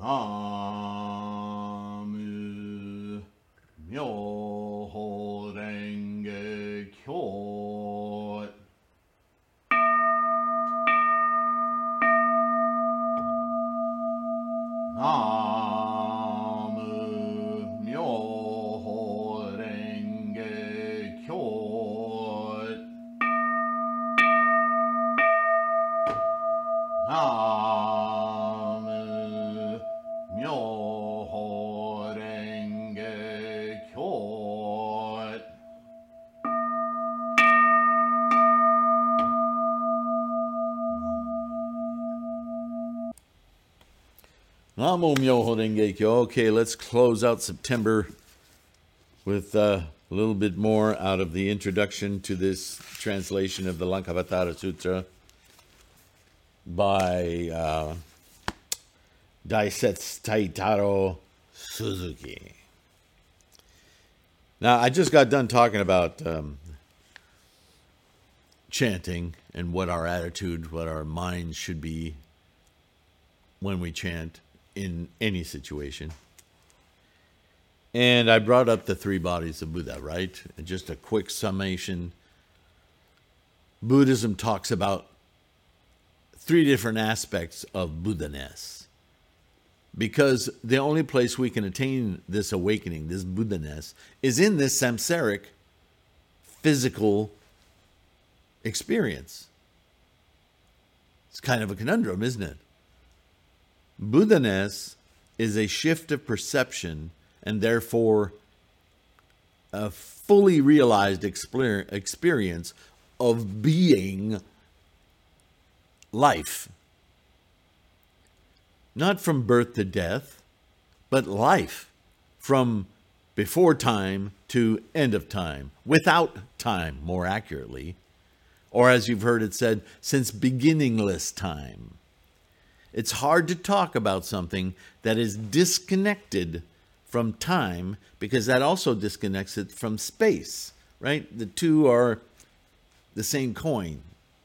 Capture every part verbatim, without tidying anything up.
ナム妙法蓮華経。ナム妙法蓮華経。ナム妙法蓮華経。Namo Myoho Renge Kyo. Okay, let's close out September with uh, a little bit more out of the introduction to this translation of the Lankavatara Sutra by uh, Daisetsu Taitaro Suzuki. Now, I just got done talking about um, chanting and what our attitude, what our mind should be when we chant in any situation. And I brought up the three bodies of Buddha, right? And just a quick summation. Buddhism talks about three different aspects of Buddha-ness. Because the only place we can attain this awakening, this Buddha-ness, is in this samsaric physical experience. It's kind of a conundrum, isn't it? Buddha-ness is a shift of perception and therefore a fully realized experience of being life. Not from birth to death, but life from before time to end of time, without time, more accurately, or as you've heard it said, since beginningless time. It's hard to talk about something that is disconnected from time because that also disconnects it from space, right? The two are the same coin.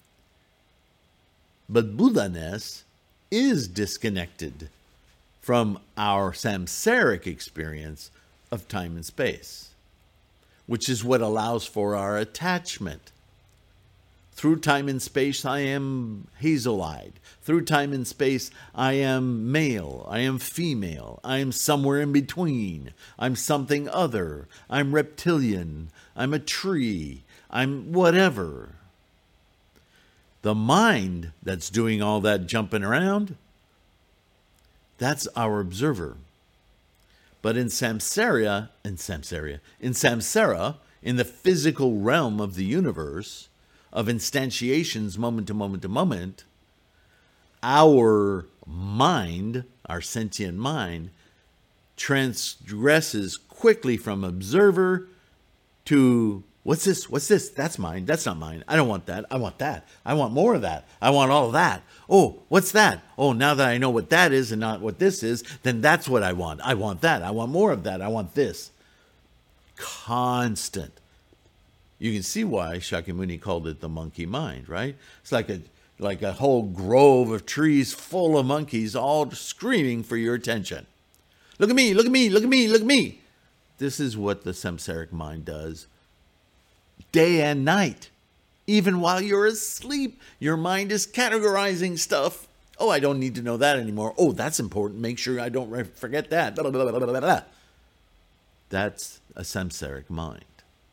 But Buddha-ness is disconnected from our samsaric experience of time and space, which is what allows for our attachment. Through time and space, I am hazel-eyed. Through time and space, I am male. I am female. I am somewhere in between. I'm something other. I'm reptilian. I'm a tree. I'm whatever. The mind that's doing all that jumping around, that's our observer. But in samsara, in samsara, in samsara, in the physical realm of the universe, of instantiations moment to moment to moment, our mind, our sentient mind, transgresses quickly from observer to, what's this? What's this? That's mine. That's not mine. I don't want that. I want that. I want more of that. I want all of that. Oh, what's that? Oh, now that I know what that is and not what this is, then that's what I want. I want that. I want more of that. I want this. Constant. You can see why Shakyamuni called it the monkey mind, right? It's like a like a whole grove of trees full of monkeys all screaming for your attention. Look at me, look at me, look at me, look at me. This is what the samsaric mind does day and night. Even while you're asleep, your mind is categorizing stuff. Oh, I don't need to know that anymore. Oh, that's important. Make sure I don't forget that. Blah, blah, blah, blah, blah. That's a samsaric mind.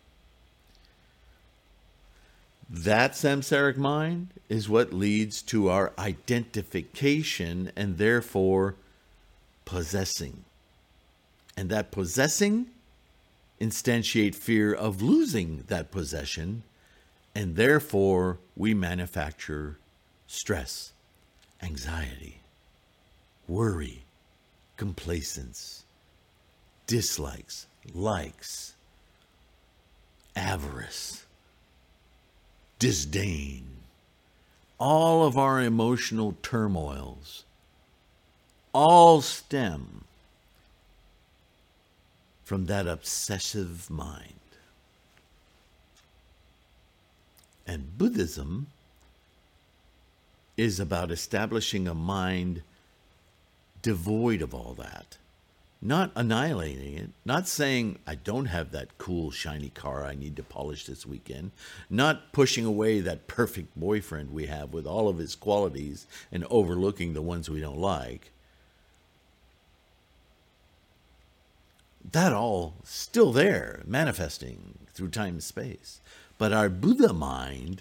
That samsaric mind is what leads to our identification and therefore possessing. And that possessing instantiate fear of losing that possession, and therefore we manufacture stress, anxiety, worry, complacence, dislikes, likes, avarice, disdain, all of our emotional turmoils, all stem from that obsessive mind. And Buddhism is about establishing a mind devoid of all that. Not annihilating it, not saying, I don't have that cool, shiny car I need to polish this weekend, not pushing away that perfect boyfriend we have with all of his qualities and overlooking the ones we don't like. That all still there, manifesting through time and space. But our Buddha mind,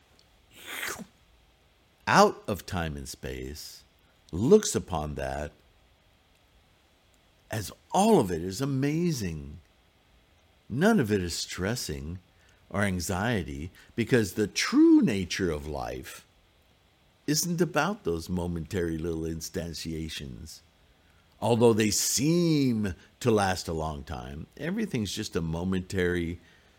out of time and space, looks upon that as all of it is amazing. None of it is stressing or anxiety, because the true nature of life isn't about those momentary little instantiations. Although they seem to last a long time, everything's just a momentary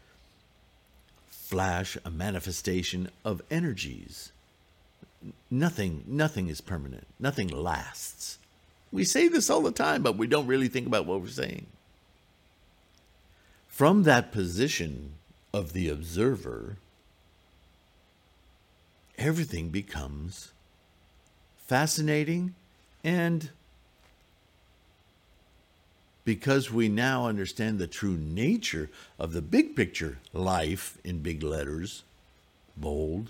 flash, a manifestation of energies. Nothing, nothing is permanent. Nothing lasts. We say this all the time, but we don't really think about what we're saying. From that position of the observer, everything becomes fascinating, and because we now understand the true nature of the big picture, life in big letters, bold,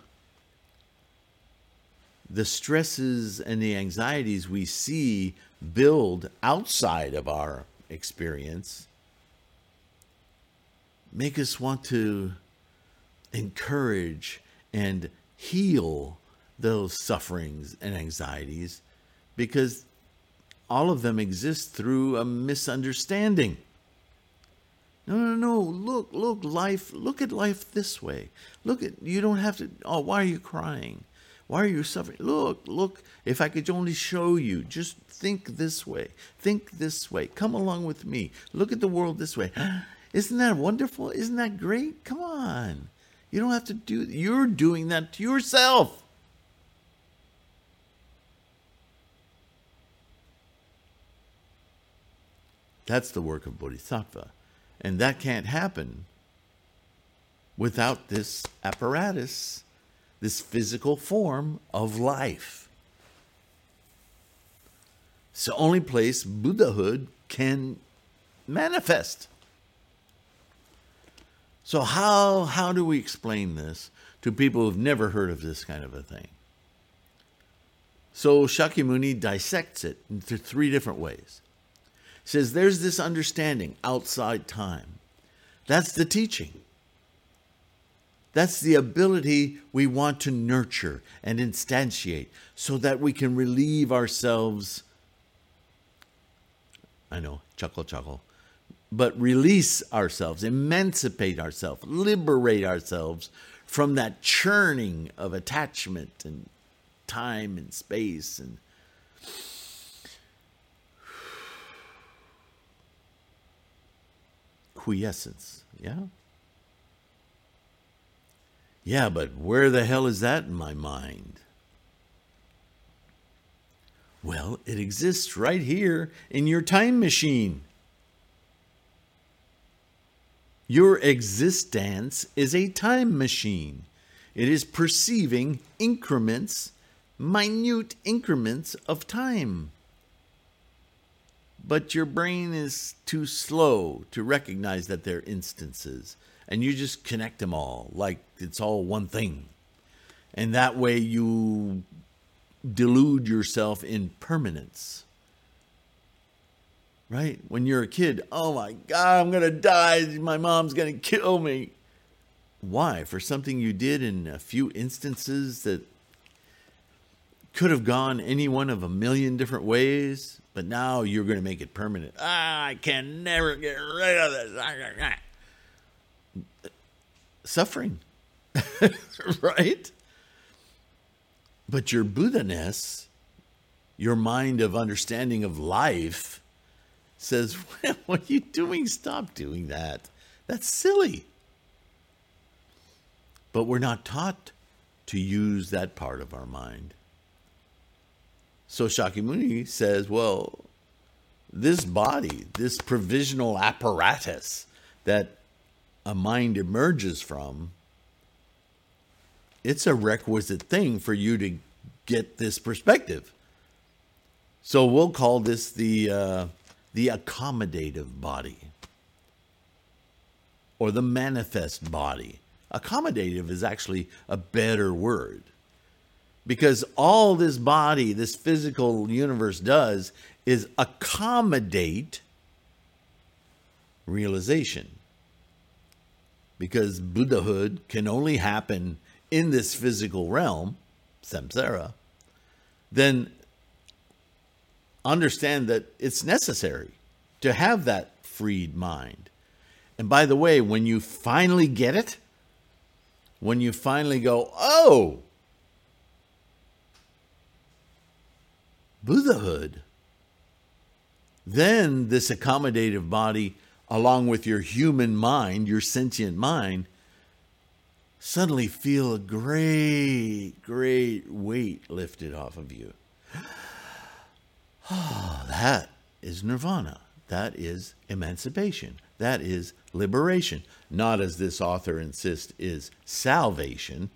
the stresses and the anxieties we see build outside of our experience make us want to encourage and heal those sufferings and anxieties, because all of them exist through a misunderstanding. No, no, no, look, look, life, look at life this way. Look at, you don't have to, oh, why are you crying? Why are you suffering? Look, look, if I could only show you, just think this way. Think this way. Come along with me. Look at the world this way. Isn't that wonderful? Isn't that great? Come on. You don't have to do, you're doing that to yourself. That's the work of Bodhisattva. And that can't happen without this apparatus, this physical form of life. It's the only place Buddhahood can manifest. So how, how do we explain this to people who've never heard of this kind of a thing? So Shakyamuni dissects it into three different ways. He says there's this understanding outside time. That's the teaching. That's the ability we want to nurture and instantiate so that we can relieve ourselves. I know, chuckle, chuckle. But release ourselves, emancipate ourselves, liberate ourselves from that churning of attachment and time and space and quiescence. Yeah? Yeah, but where the hell is that in my mind? Well, it exists right here in your time machine. Your existence is a time machine. It is perceiving increments, minute increments of time. But your brain is too slow to recognize that they're instances, and you just connect them all like it's all one thing. And that way you delude yourself in permanence. Right? When you're a kid, oh my God, I'm going to die. My mom's going to kill me. Why? For something you did in a few instances that could have gone any one of a million different ways, but now you're going to make it permanent. Ah, I can never get rid of this. Suffering. Right? But your Buddha-ness, your mind of understanding of life, says, well, what are you doing? Stop doing that. That's silly. But we're not taught to use that part of our mind. So Shakyamuni says, well, this body, this provisional apparatus that a mind emerges from, it's a requisite thing for you to get this perspective. So we'll call this the uh, the accommodative body, or the manifest body. Accommodative is actually a better word, because all this body, this physical universe does is accommodate realization. Because Buddhahood can only happen in this physical realm, samsara, then understand that it's necessary to have that freed mind. And by the way, when you finally get it, when you finally go, oh, Buddhahood, then this accommodative body, along with your human mind, your sentient mind, suddenly feel a great, great weight lifted off of you. Oh, that is nirvana. That is emancipation. That is liberation. Not, as this author insists, is salvation.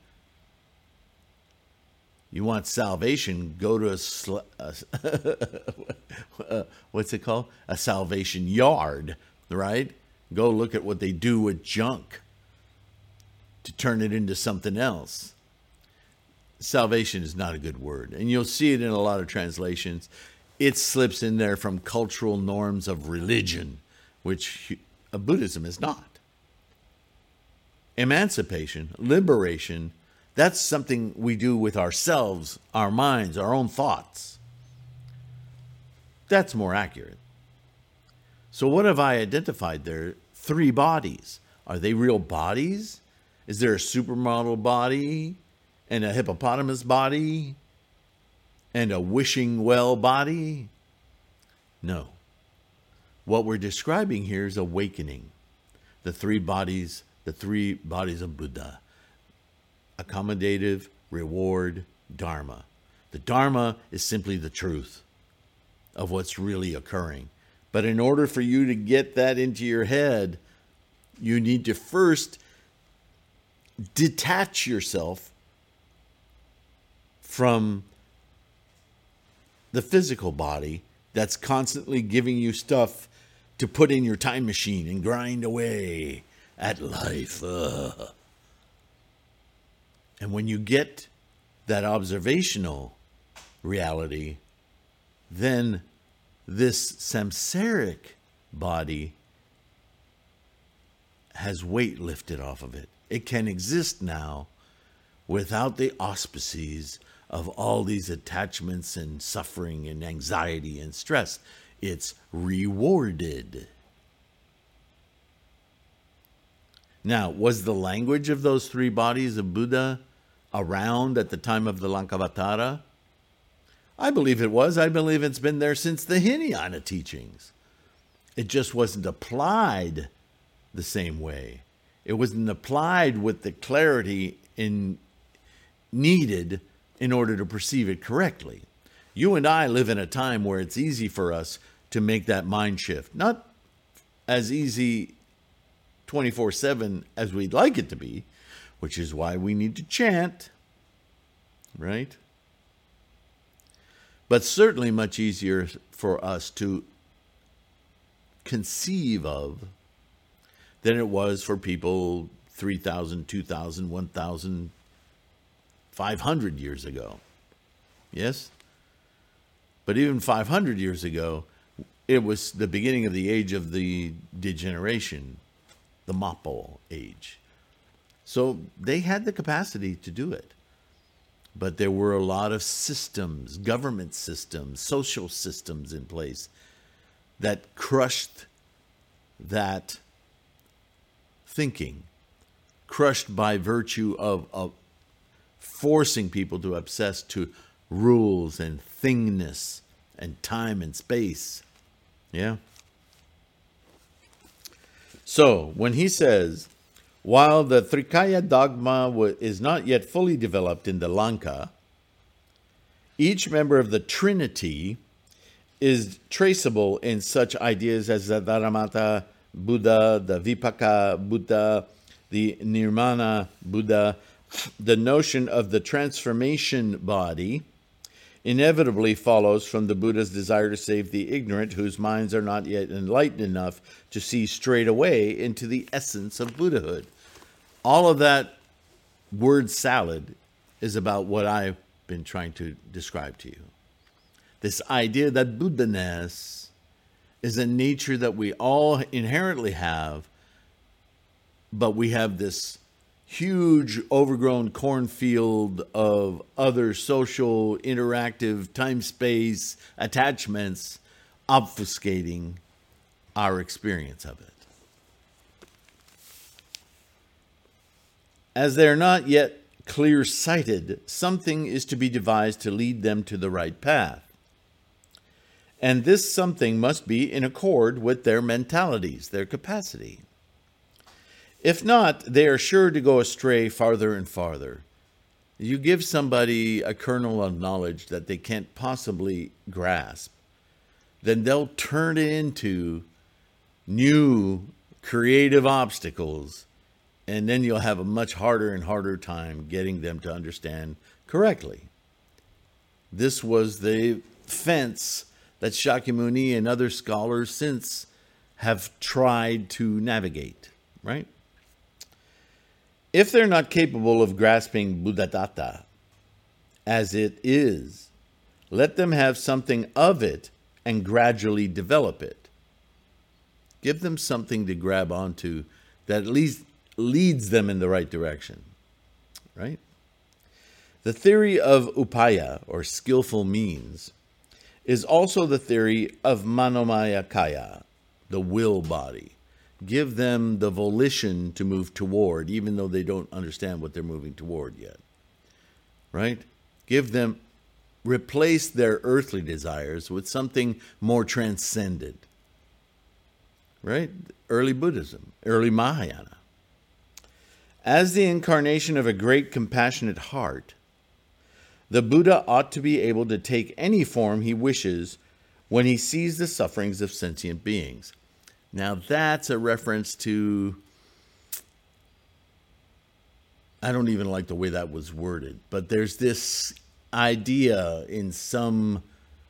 You want salvation, go to a, sl- a what's it called? A salvation yard, right? Go look at what they do with junk to turn it into something else. Salvation is not a good word, and you'll see it in a lot of translations. It slips in there from cultural norms of religion, which Buddhism is not. Emancipation, liberation, that's something we do with ourselves, our minds, our own thoughts. That's more accurate. So what have I identified there? Three bodies. Are they real bodies? Is there a supermodel body and a hippopotamus body and a wishing well body? No. What we're describing here is awakening. The three bodies, the three bodies of Buddha. Accommodative, reward, dharma. The dharma is simply the truth of what's really occurring. But in order for you to get that into your head, you need to first detach yourself from the physical body that's constantly giving you stuff to put in your time machine and grind away at life. Ugh. And when you get that observational reality, then this samsaric body has weight lifted off of it. It can exist now without the auspices of all these attachments and suffering and anxiety and stress. It's rewarded. Now, was the language of those three bodies of Buddha around at the time of the Lankavatara? I believe it was. I believe it's been there since the Hinayana teachings. It just wasn't applied the same way. It wasn't applied with the clarity in, needed in order to perceive it correctly. You and I live in a time where it's easy for us to make that mind shift. Not as easy twenty-four seven as we'd like it to be, which is why we need to chant, right? But certainly much easier for us to conceive of than it was for people three thousand, two thousand, one thousand, five hundred years ago. Yes? But even five hundred years ago, it was the beginning of the age of the degeneration, the Mappo age. So they had the capacity to do it. But there were a lot of systems, government systems, social systems in place that crushed that thinking, crushed by virtue of, of forcing people to obsess to rules and thingness and time and space. Yeah? So, when he says, while the Trikaya dogma is not yet fully developed in the Lanka, each member of the Trinity is traceable in such ideas as the Dharamata Buddha, the Vipaka Buddha, the Nirmana Buddha, the notion of the transformation body, inevitably follows from the Buddha's desire to save the ignorant whose minds are not yet enlightened enough to see straight away into the essence of Buddhahood. All of that word salad is about what I've been trying to describe to you. This idea that Buddha-ness is a nature that we all inherently have, but we have this huge overgrown cornfield of other social, interactive, time-space attachments obfuscating our experience of it. As they are not yet clear-sighted, something is to be devised to lead them to the right path. And this something must be in accord with their mentalities, their capacity. If not, they are sure to go astray farther and farther. You give somebody a kernel of knowledge that they can't possibly grasp, then they'll turn it into new creative obstacles, and then you'll have a much harder and harder time getting them to understand correctly. This was the fence that Shakyamuni and other scholars since have tried to navigate, right? If they're not capable of grasping Buddhadatta as it is, let them have something of it and gradually develop it. Give them something to grab onto that at least leads them in the right direction, right? The theory of upaya, or skillful means, is also the theory of manomaya kaya, the will body. Give them the volition to move toward, even though they don't understand what they're moving toward yet. Right? Give them, replace their earthly desires with something more transcendent. Right? Early Buddhism, early Mahayana. As the incarnation of a great compassionate heart, the Buddha ought to be able to take any form he wishes when he sees the sufferings of sentient beings. Now that's a reference to, I don't even like the way that was worded, but there's this idea in some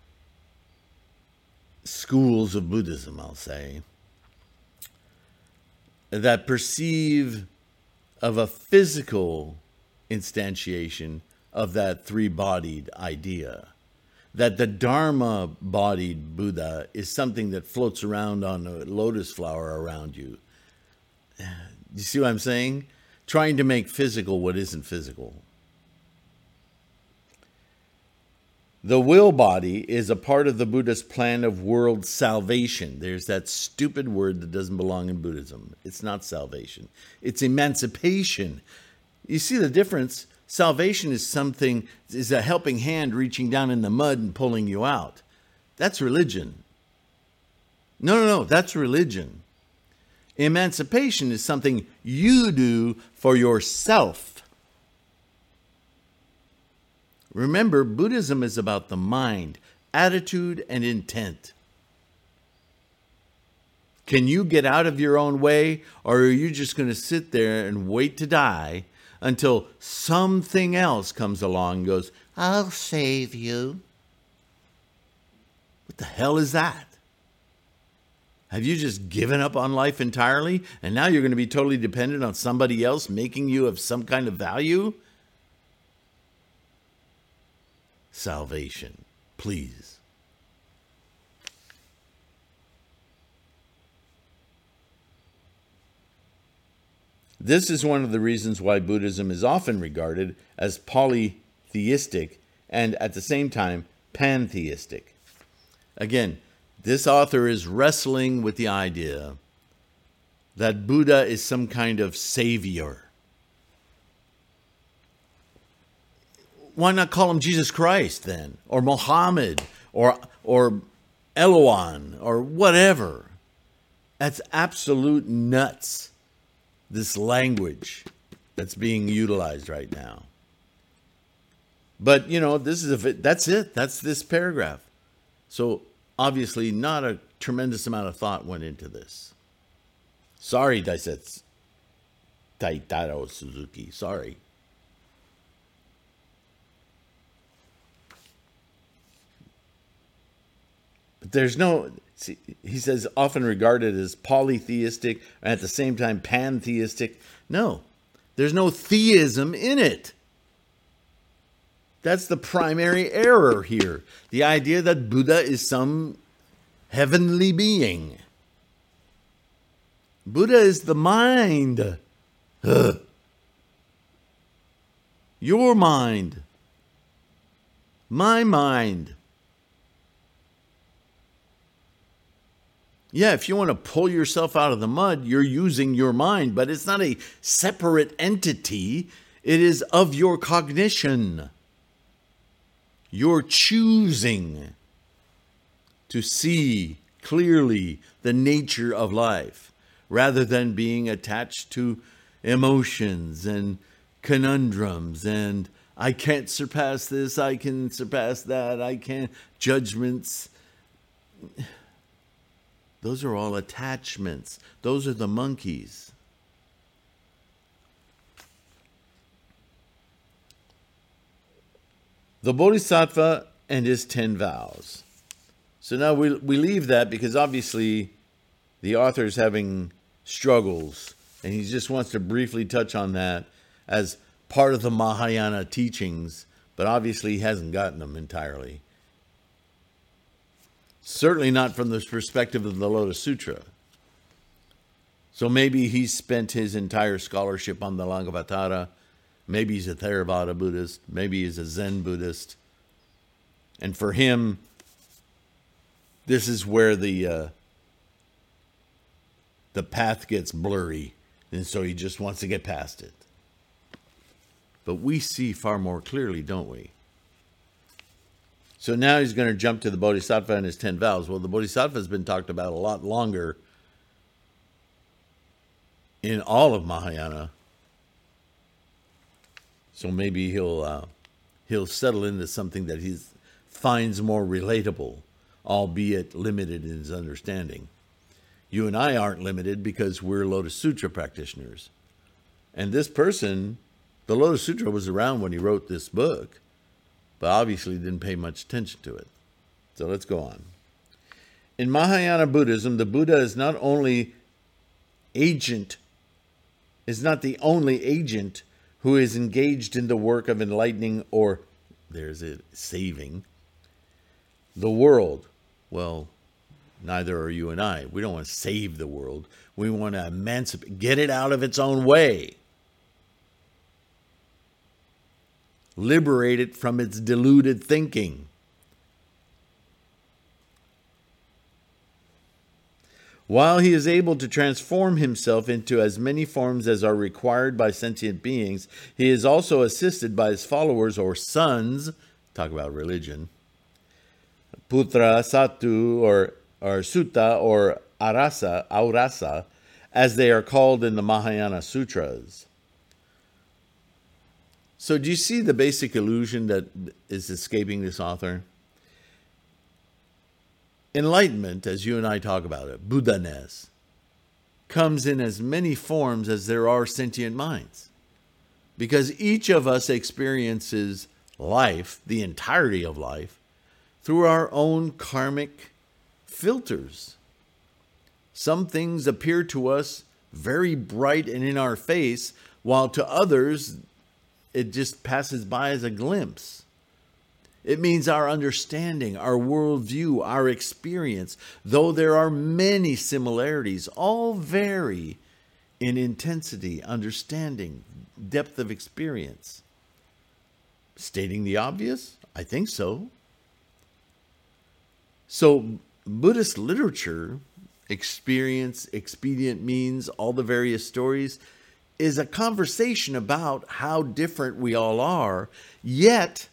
schools of Buddhism, I'll say, that perceive of a physical instantiation of that three-bodied idea. That the Dharma-bodied Buddha is something that floats around on a lotus flower around you. You see what I'm saying? Trying to make physical what isn't physical. The will body is a part of the Buddha's plan of world salvation. There's that stupid word that doesn't belong in Buddhism. It's not salvation. It's emancipation. You see the difference? Salvation is something, is a helping hand reaching down in the mud and pulling you out. That's religion. No, no, no, that's religion. Emancipation is something you do for yourself. Remember, Buddhism is about the mind, attitude, and intent. Can you get out of your own way, or are you just going to sit there and wait to die until something else comes along and goes, I'll save you? What the hell is that? Have you just given up on life entirely, and now you're going to be totally dependent on somebody else making you of some kind of value? Salvation, please. This is one of the reasons why Buddhism is often regarded as polytheistic and at the same time pantheistic. Again, this author is wrestling with the idea that Buddha is some kind of savior. Why not call him Jesus Christ then? Or Muhammad? Or, or Eloan? Or whatever? That's absolute nuts. This language that's being utilized right now. But, you know, this is a, that's it. That's this paragraph. So, obviously, not a tremendous amount of thought went into this. Sorry, Daisetsu Taitaro Suzuki. Sorry. But there's no, see, he says, often regarded as polytheistic, and at the same time pantheistic. No, there's no theism in it. That's the primary error here. The idea that Buddha is some heavenly being. Buddha is the mind. Ugh. Your mind. My mind. Yeah, if you want to pull yourself out of the mud, you're using your mind, but it's not a separate entity. It is of your cognition. You're choosing to see clearly the nature of life rather than being attached to emotions and conundrums and I can't surpass this, I can surpass that, I can't, judgments. Those are all attachments. Those are the monkeys. The Bodhisattva and his ten vows. So now we we leave that because obviously the author is having struggles and he just wants to briefly touch on that as part of the Mahayana teachings, but obviously he hasn't gotten them entirely. Certainly not from the perspective of the Lotus Sutra. So maybe he's spent his entire scholarship on the Lankavatara. Maybe he's a Theravada Buddhist. Maybe he's a Zen Buddhist. And for him, this is where the uh, the path gets blurry. And so he just wants to get past it. But we see far more clearly, don't we? So now he's going to jump to the Bodhisattva and his ten vows. Well, the Bodhisattva has been talked about a lot longer in all of Mahayana. So maybe he'll uh, he'll settle into something that he finds more relatable, albeit limited in his understanding. You and I aren't limited because we're Lotus Sutra practitioners. And this person, the Lotus Sutra was around when he wrote this book, but obviously didn't pay much attention to it. So let's go on. In Mahayana Buddhism, the Buddha is not only agent, is not the only agent who is engaged in the work of enlightening or, there's it, saving the world. Well, neither are you and I. We don't want to save the world. We want to emancipate, get it out of its own way. Liberate it from its deluded thinking. While he is able to transform himself into as many forms as are required by sentient beings, he is also assisted by his followers or sons, talk about religion, Putra, Satu, or, or Sutta, or Arasa, Aurasa, as they are called in the Mahayana Sutras. So do you see the basic illusion that is escaping this author? Enlightenment, as you and I talk about it, Buddha-ness, comes in as many forms as there are sentient minds. Because each of us experiences life, the entirety of life, through our own karmic filters. Some things appear to us very bright and in our face, while to others it just passes by as a glimpse. It means our understanding, our worldview, our experience, though there are many similarities, all vary in intensity, understanding, depth of experience. Stating the obvious? I think so. So Buddhist literature, experience, expedient means, all the various stories, is a conversation about how different we all are, yet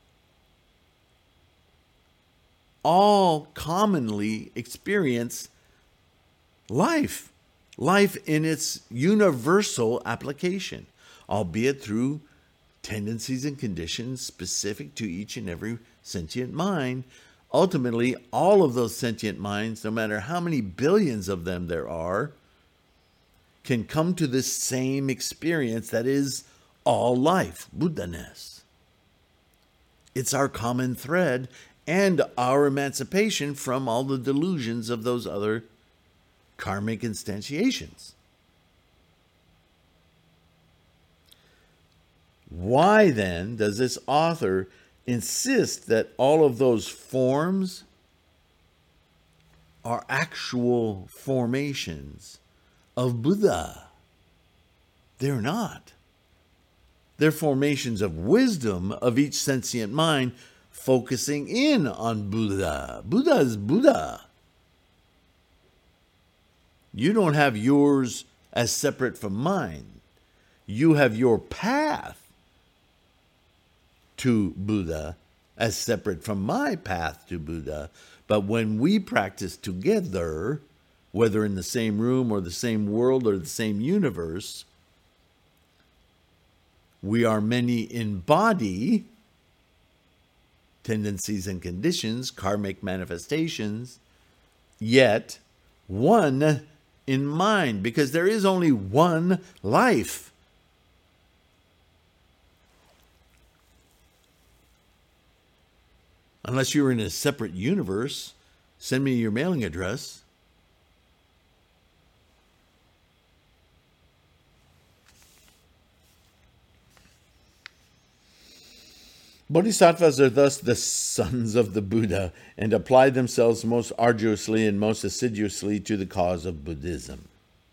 all commonly experience life, life in its universal application, albeit through tendencies and conditions specific to each and every sentient mind. Ultimately, all of those sentient minds, no matter how many billions of them there are, can come to this same experience that is all life, Buddha-ness. It's our common thread, and our emancipation from all the delusions of those other karmic instantiations. Why then does this author insist that all of those forms are actual formations of Buddha? They're not. They're formations of wisdom of each sentient mind focusing in on Buddha. Buddha is Buddha. You don't have yours as separate from mine. You have your path to Buddha as separate from my path to Buddha. But when we practice together, whether in the same room or the same world or the same universe, we are many in body, tendencies and conditions, karmic manifestations, yet one in mind, because there is only one life. Unless you're in a separate universe, send me your mailing address. Bodhisattvas are thus the sons of the Buddha and apply themselves most arduously and most assiduously to the cause of Buddhism.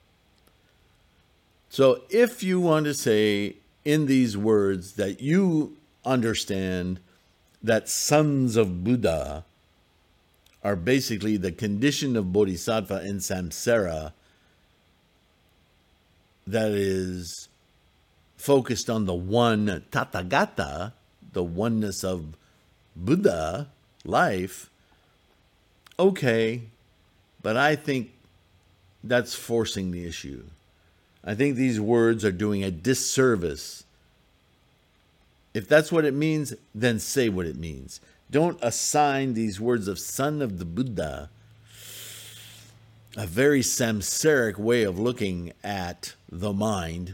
So if you want to say in these words that you understand that sons of Buddha are basically the condition of Bodhisattva in samsara that is focused on the one Tathagata, the oneness of Buddha life, okay, but I think that's forcing the issue. I think these words are doing a disservice. If that's what it means, then say what it means. Don't assign these words of son of the Buddha a very samsaric way of looking at the mind.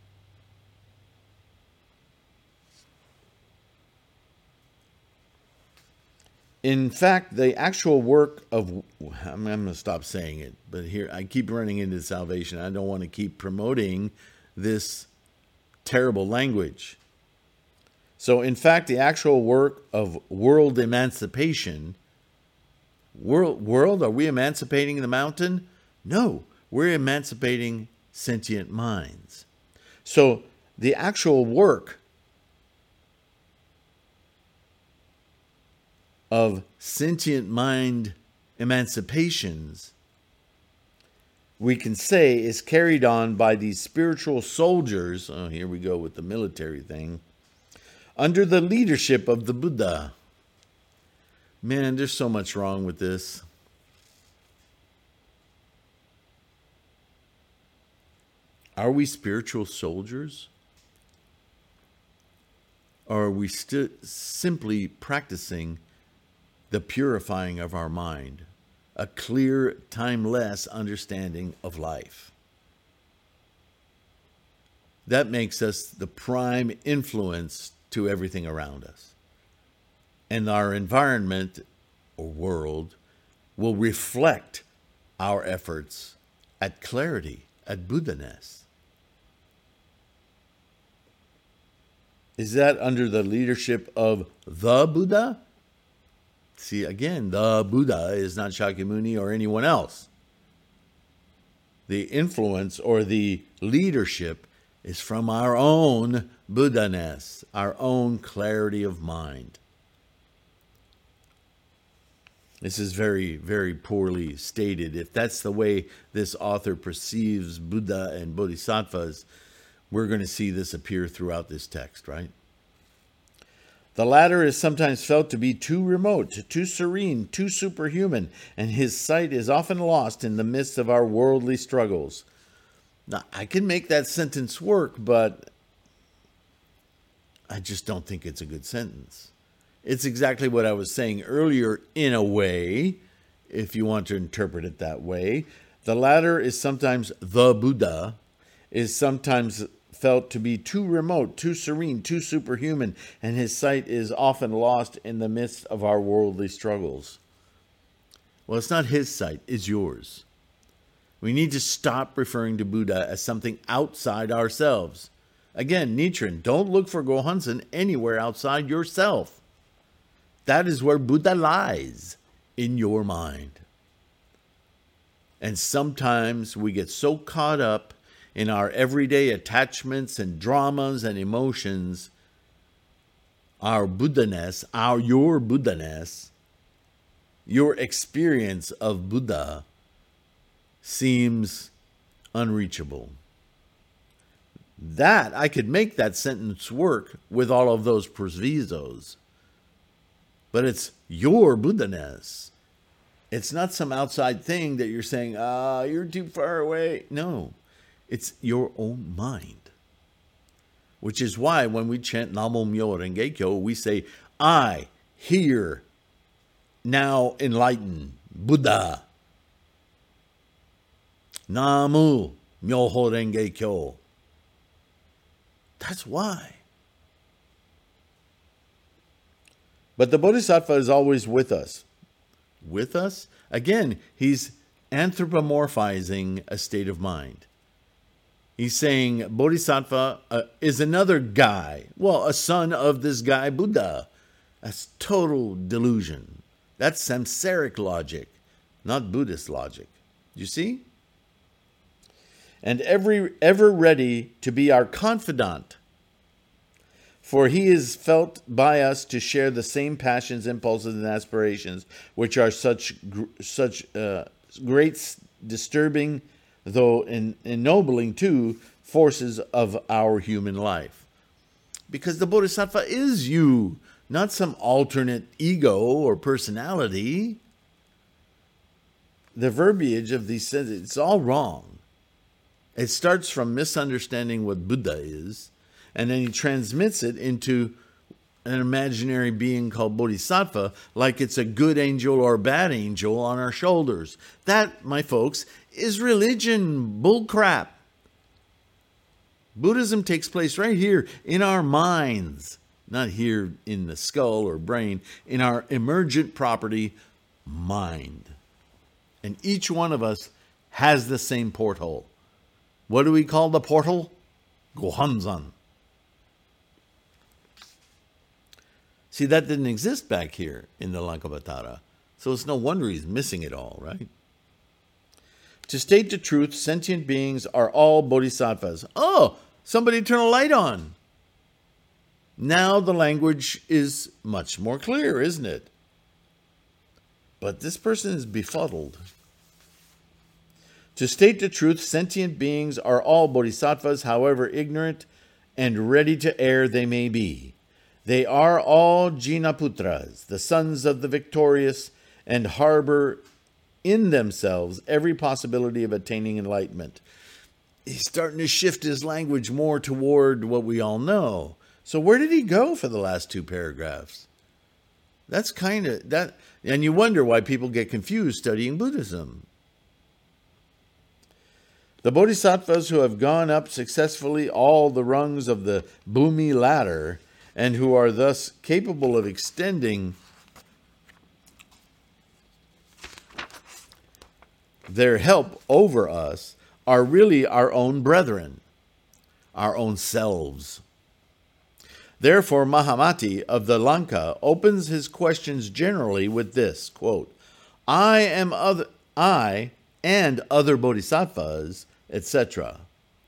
In fact, the actual work of, I'm going to stop saying it, but here I keep running into salvation. I don't want to keep promoting this terrible language. So, in fact, the actual work of world emancipation, world, world, are we emancipating the mountain? No, we're emancipating sentient minds. So, the actual work of sentient mind emancipations, we can say, is carried on by these spiritual soldiers. Oh, here we go with the military thing. Under the leadership of the Buddha. Man, there's so much wrong with this. Are we spiritual soldiers? Or are we st- simply practicing the purifying of our mind, a clear, timeless understanding of life? That makes us the prime influence to everything around us. And our environment or world will reflect our efforts at clarity, at Buddha-ness. Is that under the leadership of the Buddha? See, again, the Buddha is not Shakyamuni or anyone else. The influence or the leadership is from our own Buddha-ness, our own clarity of mind. This is very, very poorly stated. If that's the way this author perceives Buddha and Bodhisattvas, we're going to see this appear throughout this text, right? The latter is sometimes felt to be too remote, too serene, too superhuman, and his sight is often lost in the midst of our worldly struggles. Now, I can make that sentence work, but I just don't think it's a good sentence. It's exactly what I was saying earlier in a way, if you want to interpret it that way. The latter is sometimes the Buddha, is sometimes felt to be too remote, too serene, too superhuman, and his sight is often lost in the midst of our worldly struggles. Well, it's not his sight, it's yours. We need to stop referring to Buddha as something outside ourselves. Again, Nichiren, don't look for Gohonzon anywhere outside yourself. That is where Buddha lies, in your mind. And sometimes we get so caught up in our everyday attachments and dramas and emotions, our Buddha-ness, our your Buddha-ness, your experience of Buddha seems unreachable. That, I could make that sentence work with all of those provisos. But it's your Buddha-ness. It's not some outside thing that you're saying, ah, you're too far away. No, it's your own mind. Which is why when we chant Namo Myo Renge Kyo, we say, I, here, now enlightened, Buddha. Namu Myoho Renge Kyo. That's why. But the Bodhisattva is always with us. With us? Again, he's anthropomorphizing a state of mind. He's saying Bodhisattva uh, is another guy. Well, a son of this guy, Buddha. That's total delusion. That's samsaric logic, not Buddhist logic. You see? And every ever ready to be our confidant, for he is felt by us to share the same passions, impulses, and aspirations, which are such such uh, great, disturbing, though en- ennobling too, forces of our human life. Because the Bodhisattva is you, not some alternate ego or personality. The verbiage of these sentences, it's all wrong. It starts from misunderstanding what Buddha is, and then he transmits it into an imaginary being called Bodhisattva, like it's a good angel or a bad angel on our shoulders. That, my folks, is religion bullcrap. Buddhism takes place right here in our minds, not here in the skull or brain, in our emergent property, mind. And each one of us has the same porthole. What do we call the portal? Gohonzon. See, that didn't exist back here in the Lankavatara. So it's no wonder he's missing it all, right? To state the truth, sentient beings are all bodhisattvas. Oh, somebody turn a light on. Now the language is much more clear, isn't it? But this person is befuddled. To state the truth, sentient beings are all bodhisattvas, however ignorant and ready to err they may be. They are all Jinaputras, the sons of the victorious, and harbor in themselves every possibility of attaining enlightenment. He's starting to shift his language more toward what we all know. So where did he go for the last two paragraphs? That's kind of that, and you wonder why people get confused studying Buddhism. The bodhisattvas who have gone up successfully all the rungs of the Bhumi ladder and who are thus capable of extending their help over us are really our own brethren, our own selves. Therefore, Mahamati of the Lanka opens his questions generally with this, quote, I am other, I and other bodhisattvas, et cetera.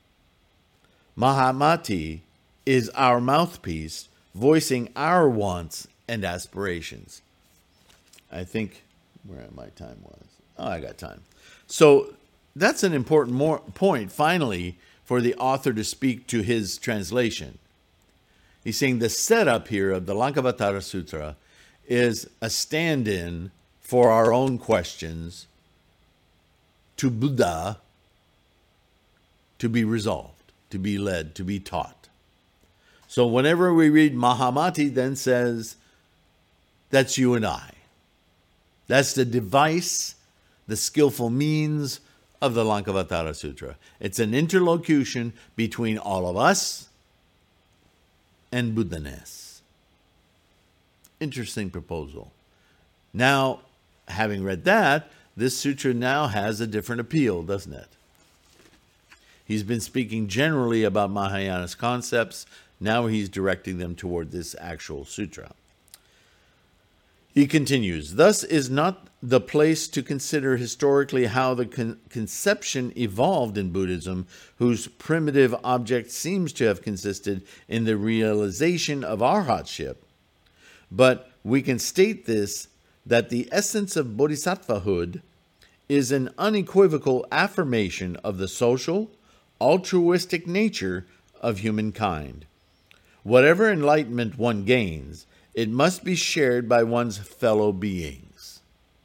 Mahamati is our mouthpiece, voicing our wants and aspirations. I think where my time was. Oh, I got time. So that's an important more point, finally, for the author to speak to his translation. He's saying the setup here of the Lankavatara Sutra is a stand-in for our own questions to Buddha to be resolved, to be led, to be taught. So whenever we read Mahamati then says, that's you and I. That's the device, the skillful means of the Lankavatara Sutra. It's an interlocution between all of us and Buddha-ness. Interesting proposal. Now, having read that, this sutra now has a different appeal, doesn't it? He's been speaking generally about Mahayana's concepts. Now he's directing them toward this actual sutra. He continues, thus is not the place to consider historically how the con- conception evolved in Buddhism, whose primitive object seems to have consisted in the realization of arhatship. But we can state this, that the essence of bodhisattvahood is an unequivocal affirmation of the social, altruistic nature of humankind. Whatever enlightenment one gains, it must be shared by one's fellow beings.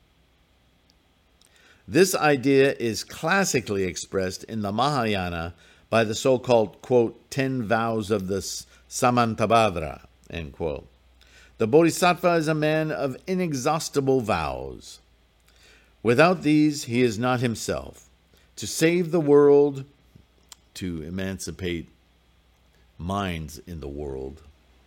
This idea is classically expressed in the Mahayana by the so-called, quote, ten vows of the Samantabhadra, end quote. The bodhisattva is a man of inexhaustible vows. Without these, he is not himself. To save the world, to emancipate minds in the world,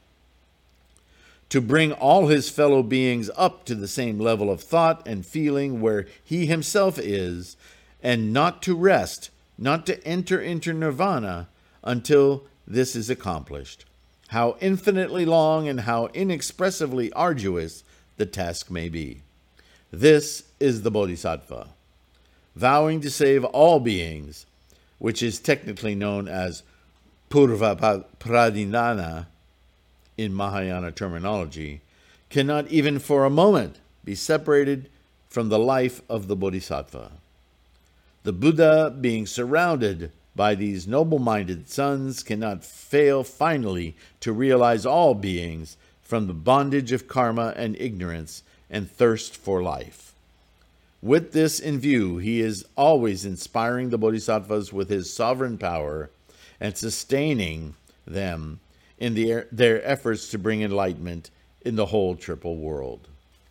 to bring all his fellow beings up to the same level of thought and feeling where he himself is, and not to rest, not to enter into nirvana until this is accomplished. How infinitely long and how inexpressively arduous the task may be. This is the bodhisattva, vowing to save all beings, which is technically known as purva pradhinana in Mahayana terminology, cannot even for a moment be separated from the life of the bodhisattva. The Buddha, being surrounded by these noble-minded sons, cannot fail finally to realize all beings from the bondage of karma and ignorance and thirst for life. With this in view, he is always inspiring the bodhisattvas with his sovereign power and sustaining them in the, their efforts to bring enlightenment in the whole triple world.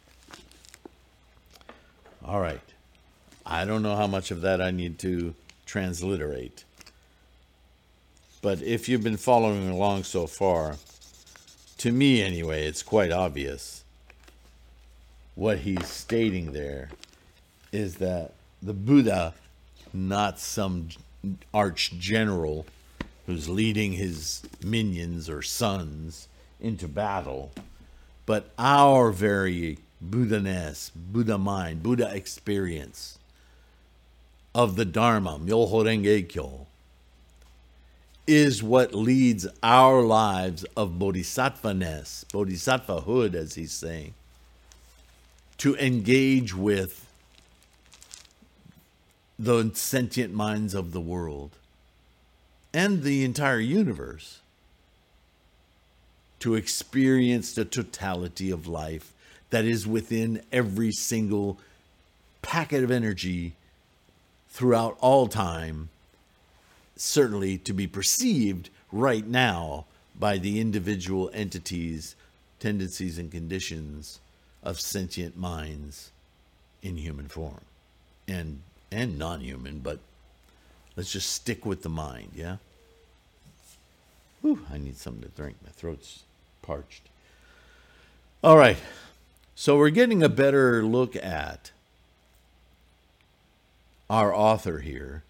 All right. I don't know how much of that I need to transliterate. But if you've been following along so far, to me anyway, it's quite obvious. What he's stating there is that the Buddha, not some arch general who's leading his minions or sons into battle, but our very Buddha-ness, Buddha mind, Buddha experience of the Dharma, Myoho Renge Kyo, is what leads our lives of bodhisattva-ness, bodhisattvahood, as he's saying, to engage with the sentient minds of the world and the entire universe, to experience the totality of life that is within every single packet of energy throughout all time, certainly to be perceived right now by the individual entities, tendencies, and conditions of sentient minds in human form and and non-human, but let's just stick with the mind, yeah? Whew, I need something to drink. My throat's parched. All right. So we're getting a better look at our author here.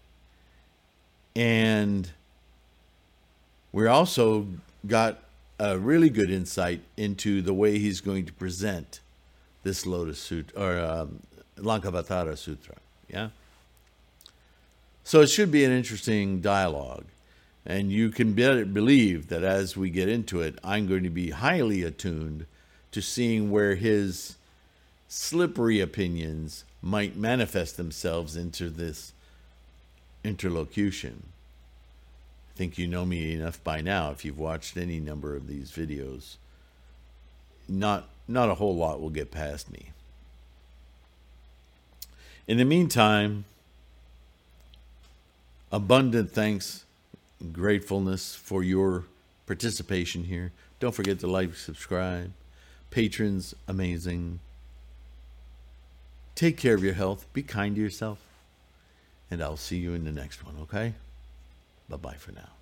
And we also got a really good insight into the way he's going to present this Lotus Sutra, or um, Lankavatara Sutra. Yeah? So it should be an interesting dialogue. And you can be- believe that as we get into it, I'm going to be highly attuned to seeing where his slippery opinions might manifest themselves into this interlocution. I think you know me enough by now if you've watched any number of these videos. Not, not a whole lot will get past me. In the meantime, abundant thanks and gratefulness for your participation here. Don't forget to like, subscribe. Patrons, amazing. Take care of your health. Be kind to yourself. and I'll see you in the next one, okay? Bye-bye for now.